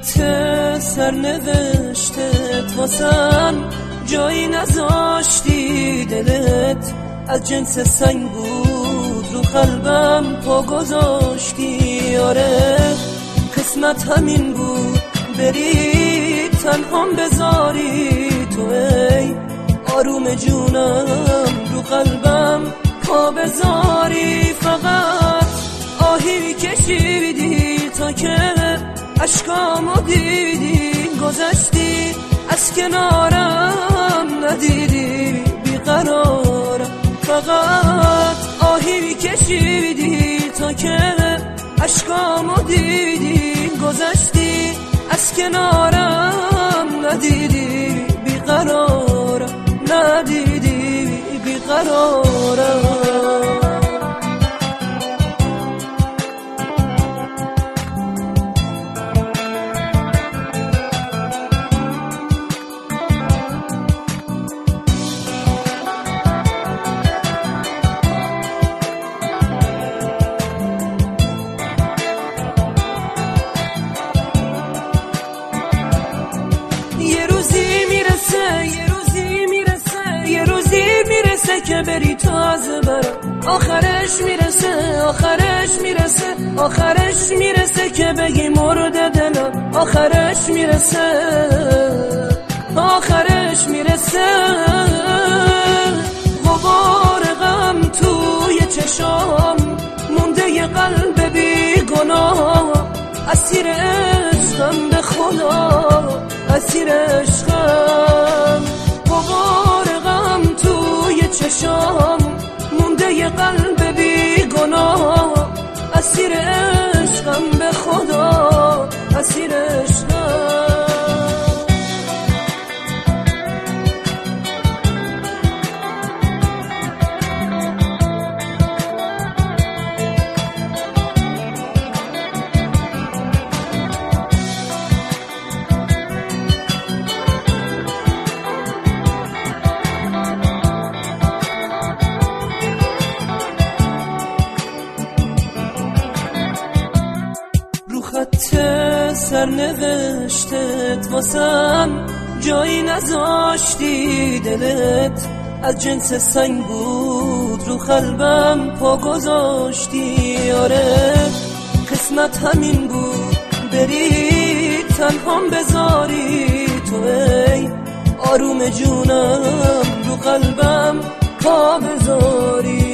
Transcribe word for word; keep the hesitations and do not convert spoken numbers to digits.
سرنوشتت واسم جایی نذاشتی، دلت از جنس سنگ بود رو قلبم پا گذاشتی. آره قسمت همین بود بری تنهام بذاری تو، ای آروم جونم رو قلبم پا بذاری. فقط آهی کشیدی تا که اشکامو دیدی، گذشتی از کنارم ندیدی بیقرارم. فقط آهی کشیدی تا که اشکامو دیدی، گذشتی از کنارم ندیدی بیقرارم، ندیدی بیقرارم. که بری تو از برم، آخرش میرسه آخرش میرسه آخرش میرسه که بگی مرده دلم، آخرش میرسه آخرش میرسه. غبار غم توی چشام مونده ی قلب بی گناه، اسیر عشقم به خدا اسیر عشقم. غبار غم توی چشام مونده ی قلب بی گناه، اسیر عشقم به خدا اسیر عشقم. خط سرنوشتت واسم جایی نذاشتی، دلت از جنس سنگ بود رو قلبم پا گذاشتی. آره قسمت همین بود بری تنهام بذاری تو، ای آروم جونم رو قلبم پا بذاری.